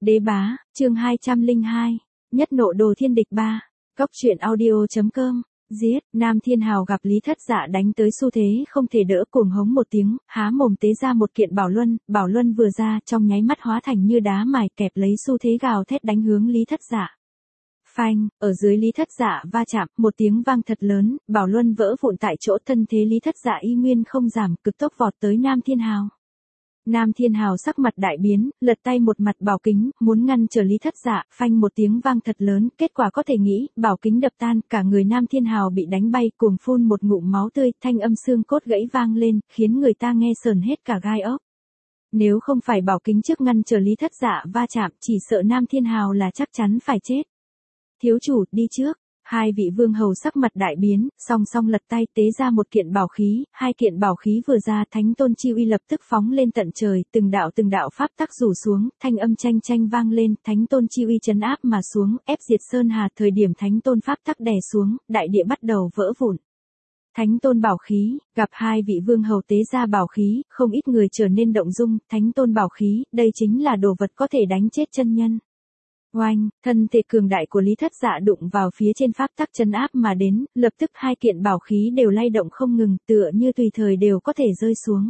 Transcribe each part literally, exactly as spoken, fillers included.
Đế bá, chương hai trăm lẻ hai, nhất nộ đồ thiên địch ba, cóc truyện audio.com, giết, Nam Thiên Hào gặp Lý Thất Dạ đánh tới xu thế không thể đỡ cuồng hống một tiếng, há mồm tế ra một kiện bảo luân, bảo luân vừa ra trong nháy mắt hóa thành như đá mài kẹp lấy xu thế gào thét đánh hướng Lý Thất Dạ. Phanh, ở dưới Lý Thất Dạ va chạm, một tiếng vang thật lớn, bảo luân vỡ vụn tại chỗ, thân thế Lý Thất Dạ y nguyên không giảm, cực tốc vọt tới Nam Thiên Hào. Nam Thiên Hào sắc mặt đại biến, lật tay một mặt bảo kính, muốn ngăn trở Lý Thất Dạ, phanh một tiếng vang thật lớn, kết quả có thể nghĩ, bảo kính đập tan, cả người Nam Thiên Hào bị đánh bay, cuồng phun một ngụm máu tươi, thanh âm xương cốt gãy vang lên, khiến người ta nghe sờn hết cả gai ốc. Nếu không phải bảo kính trước ngăn trở Lý Thất Dạ va chạm, chỉ sợ Nam Thiên Hào là chắc chắn phải chết. Thiếu chủ, đi trước. Hai vị vương hầu sắc mặt đại biến, song song lật tay tế ra một kiện bảo khí, hai kiện bảo khí vừa ra, thánh tôn chi uy lập tức phóng lên tận trời, từng đạo từng đạo pháp tắc rủ xuống, thanh âm tranh tranh vang lên, thánh tôn chi uy trấn áp mà xuống, ép diệt sơn hà, thời điểm thánh tôn pháp tắc đè xuống, đại địa bắt đầu vỡ vụn. Thánh tôn bảo khí, gặp hai vị vương hầu tế ra bảo khí, không ít người trở nên động dung, thánh tôn bảo khí, đây chính là đồ vật có thể đánh chết chân nhân. Oanh, thân thể cường đại của Lý Thất Dạ đụng vào phía trên pháp tắc trấn áp mà đến, lập tức hai kiện bảo khí đều lay động không ngừng, tựa như tùy thời đều có thể rơi xuống.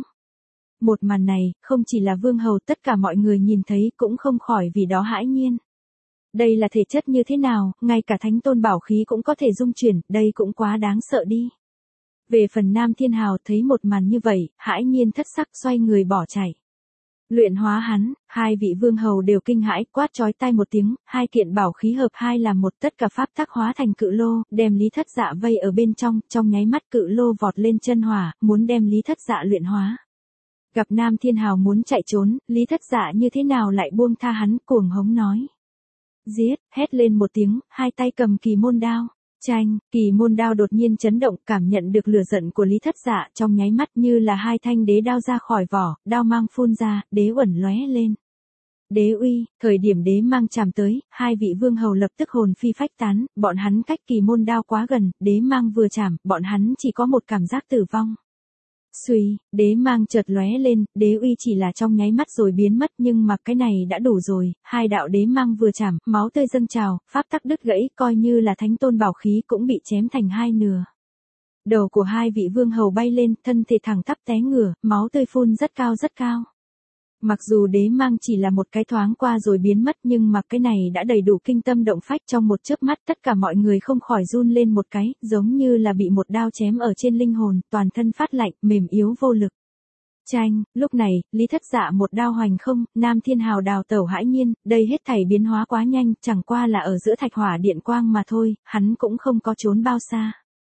Một màn này, không chỉ là vương hầu, tất cả mọi người nhìn thấy cũng không khỏi vì đó hãi nhiên. Đây là thể chất như thế nào, ngay cả thánh tôn bảo khí cũng có thể dung chuyển, đây cũng quá đáng sợ đi. Về phần Nam Thiên Hào thấy một màn như vậy, hãi nhiên thất sắc xoay người bỏ chạy. Luyện hóa hắn, hai vị vương hầu đều kinh hãi, quát chói tai một tiếng, hai kiện bảo khí hợp hai làm một, tất cả pháp tắc hóa thành cự lô, đem Lý Thất Dạ vây ở bên trong, trong nháy mắt cự lô vọt lên chân hỏa, muốn đem Lý Thất Dạ luyện hóa. Gặp Nam Thiên Hào muốn chạy trốn, Lý Thất Dạ như thế nào lại buông tha hắn, cuồng hống nói. Giết, hét lên một tiếng, hai tay cầm kỳ môn đao. Chanh, kỳ môn đao đột nhiên chấn động, cảm nhận được lửa giận của Lý Thất Dạ, trong nháy mắt như là hai thanh đế đao ra khỏi vỏ, đao mang phun ra, đế uẩn lóe lên. Đế uy, thời điểm đế mang chạm tới, hai vị vương hầu lập tức hồn phi phách tán, bọn hắn cách kỳ môn đao quá gần, đế mang vừa chạm, bọn hắn chỉ có một cảm giác tử vong. Suy, đế mang chợt lóe lên, đế uy chỉ là trong nháy mắt rồi biến mất, nhưng mà cái này đã đủ rồi, hai đạo đế mang vừa chạm, máu tươi dâng trào, pháp tắc đứt gãy, coi như là thánh tôn bảo khí cũng bị chém thành hai nửa. Đầu của hai vị vương hầu bay lên, thân thể thẳng tắp té ngửa, máu tươi phun rất cao rất cao. Mặc dù đế mang chỉ là một cái thoáng qua rồi biến mất, nhưng mà cái này đã đầy đủ kinh tâm động phách, trong một chớp mắt tất cả mọi người không khỏi run lên một cái, giống như là bị một đao chém ở trên linh hồn, toàn thân phát lạnh, mềm yếu vô lực. Chanh, lúc này, Lý Thất Dạ một đao hoành không, Nam Thiên Hào đào tẩu hãi nhiên, đây hết thảy biến hóa quá nhanh, chẳng qua là ở giữa thạch hỏa điện quang mà thôi, hắn cũng không có trốn bao xa.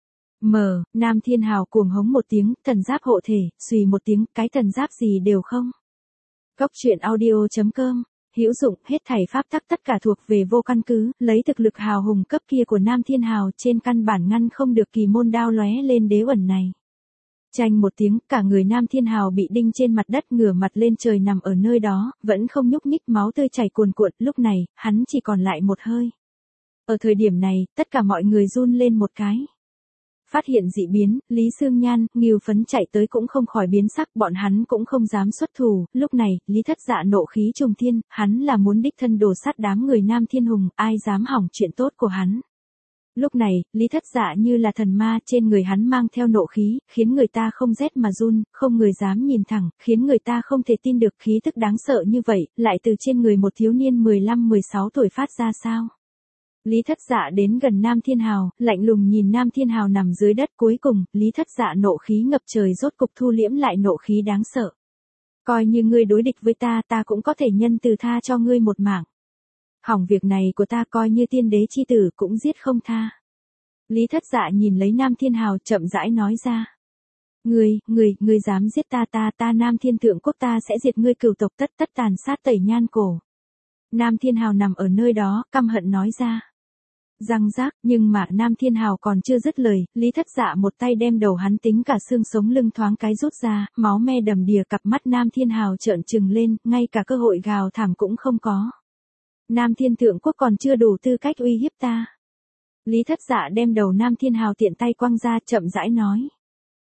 Mờ, Nam Thiên Hào cuồng hống một tiếng, thần giáp hộ thể, xùy một tiếng, cái thần giáp gì đều không. Cóc truyện audio.com, hữu dụng, hết thảy pháp tắc tất cả thuộc về vô căn cứ, lấy thực lực hào hùng cấp kia của Nam Thiên Hào trên căn bản ngăn không được kỳ môn đao lóe lên đế uẩn này. Chanh một tiếng, cả người Nam Thiên Hào bị đinh trên mặt đất, ngửa mặt lên trời nằm ở nơi đó, vẫn không nhúc nhích, máu tươi chảy cuồn cuộn, lúc này, hắn chỉ còn lại một hơi. Ở thời điểm này, tất cả mọi người run lên một cái. Phát hiện dị biến, Lý Sương Nhan, Ngưu Phấn chạy tới cũng không khỏi biến sắc, bọn hắn cũng không dám xuất thủ, lúc này, Lý Thất Dạ nộ khí trùng thiên, hắn là muốn đích thân đổ sát đám người Nam Thiên Hùng, ai dám hỏng chuyện tốt của hắn. Lúc này, Lý Thất Dạ như là thần ma, trên người hắn mang theo nộ khí, khiến người ta không rét mà run, không người dám nhìn thẳng, khiến người ta không thể tin được khí tức đáng sợ như vậy, lại từ trên người một thiếu niên mười lăm mười sáu tuổi phát ra sao. Lý Thất Dạ đến gần Nam Thiên Hào, lạnh lùng nhìn Nam Thiên Hào nằm dưới đất, cuối cùng, Lý Thất Dạ nộ khí ngập trời rốt cục thu liễm lại nộ khí đáng sợ. Coi như ngươi đối địch với ta, ta cũng có thể nhân từ tha cho ngươi một mạng. Hỏng việc này của ta, coi như tiên đế chi tử cũng giết không tha. Lý Thất Dạ nhìn lấy Nam Thiên Hào chậm rãi nói ra. Ngươi, ngươi, ngươi dám giết ta ta ta Nam Thiên Thượng Quốc ta sẽ diệt ngươi cửu tộc tất tất tàn sát tẩy nhan cổ. Nam Thiên Hào nằm ở nơi đó, căm hận nói ra. Răng rác, nhưng mà Nam Thiên Hào còn chưa dứt lời, Lý Thất Dạ một tay đem đầu hắn tính cả xương sống lưng thoáng cái rút ra, máu me đầm đìa, cặp mắt Nam Thiên Hào trợn trừng lên, ngay cả cơ hội gào thảm cũng không có. Nam Thiên Thượng Quốc còn chưa đủ tư cách uy hiếp ta. Lý Thất Dạ đem đầu Nam Thiên Hào tiện tay quăng ra, chậm rãi nói.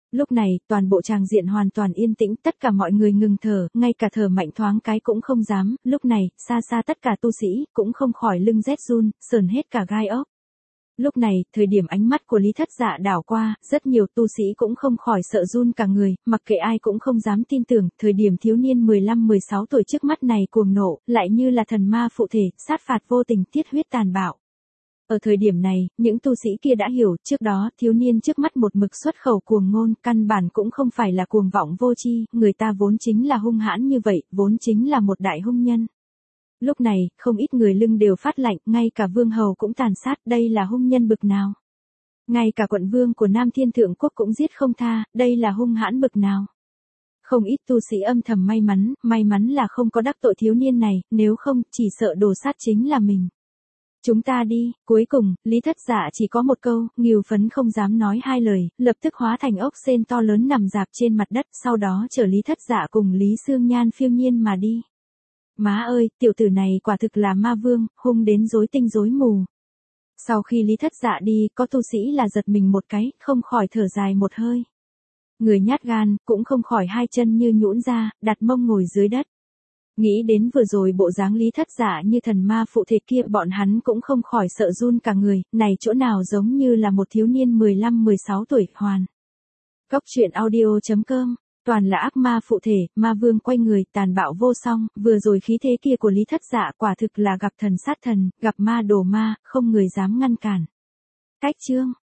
Lúc này, toàn bộ tràng diện hoàn toàn yên tĩnh, tất cả mọi người ngừng thở, ngay cả thở mạnh thoáng cái cũng không dám, lúc này, xa xa tất cả tu sĩ, cũng không khỏi lưng rét run, sờn hết cả gai ốc. Lúc này, thời điểm ánh mắt của Lý Thất Dạ đảo qua, rất nhiều tu sĩ cũng không khỏi sợ run cả người, mặc kệ ai cũng không dám tin tưởng, thời điểm thiếu niên mười lăm mười sáu tuổi trước mắt này cuồng nộ, lại như là thần ma phụ thể, sát phạt vô tình, tiết huyết tàn bạo. Ở thời điểm này, những tu sĩ kia đã hiểu, trước đó, thiếu niên trước mắt một mực xuất khẩu cuồng ngôn, căn bản cũng không phải là cuồng vọng vô tri, người ta vốn chính là hung hãn như vậy, vốn chính là một đại hung nhân. Lúc này, không ít người lưng đều phát lạnh, ngay cả vương hầu cũng tàn sát, đây là hung nhân bực nào. Ngay cả quận vương của Nam Thiên Thượng Quốc cũng giết không tha, đây là hung hãn bực nào. Không ít tu sĩ âm thầm may mắn, may mắn là không có đắc tội thiếu niên này, nếu không, chỉ sợ đồ sát chính là mình. Chúng ta đi, cuối cùng, Lý Thất Dạ chỉ có một câu, Ngưu Phấn không dám nói hai lời, lập tức hóa thành ốc sên to lớn nằm dạp trên mặt đất, sau đó chở Lý Thất Dạ cùng Lý Xương Nhan phiêu nhiên mà đi. Má ơi, tiểu tử này quả thực là ma vương, hung đến rối tinh rối mù. Sau khi Lý Thất Dạ đi, có tu sĩ là giật mình một cái, không khỏi thở dài một hơi. Người nhát gan, cũng không khỏi hai chân như nhũn ra, đặt mông ngồi dưới đất. Nghĩ đến vừa rồi bộ dáng Lý Thất Dạ như thần ma phụ thể kia, bọn hắn cũng không khỏi sợ run cả người, này chỗ nào giống như là một thiếu niên mười lăm mười sáu tuổi, hoàn. Cốc truyện audio chấm com, toàn là ác ma phụ thể, ma vương quay người, tàn bạo vô song, vừa rồi khí thế kia của Lý Thất Dạ quả thực là gặp thần sát thần, gặp ma đổ ma, không người dám ngăn cản. Cách chương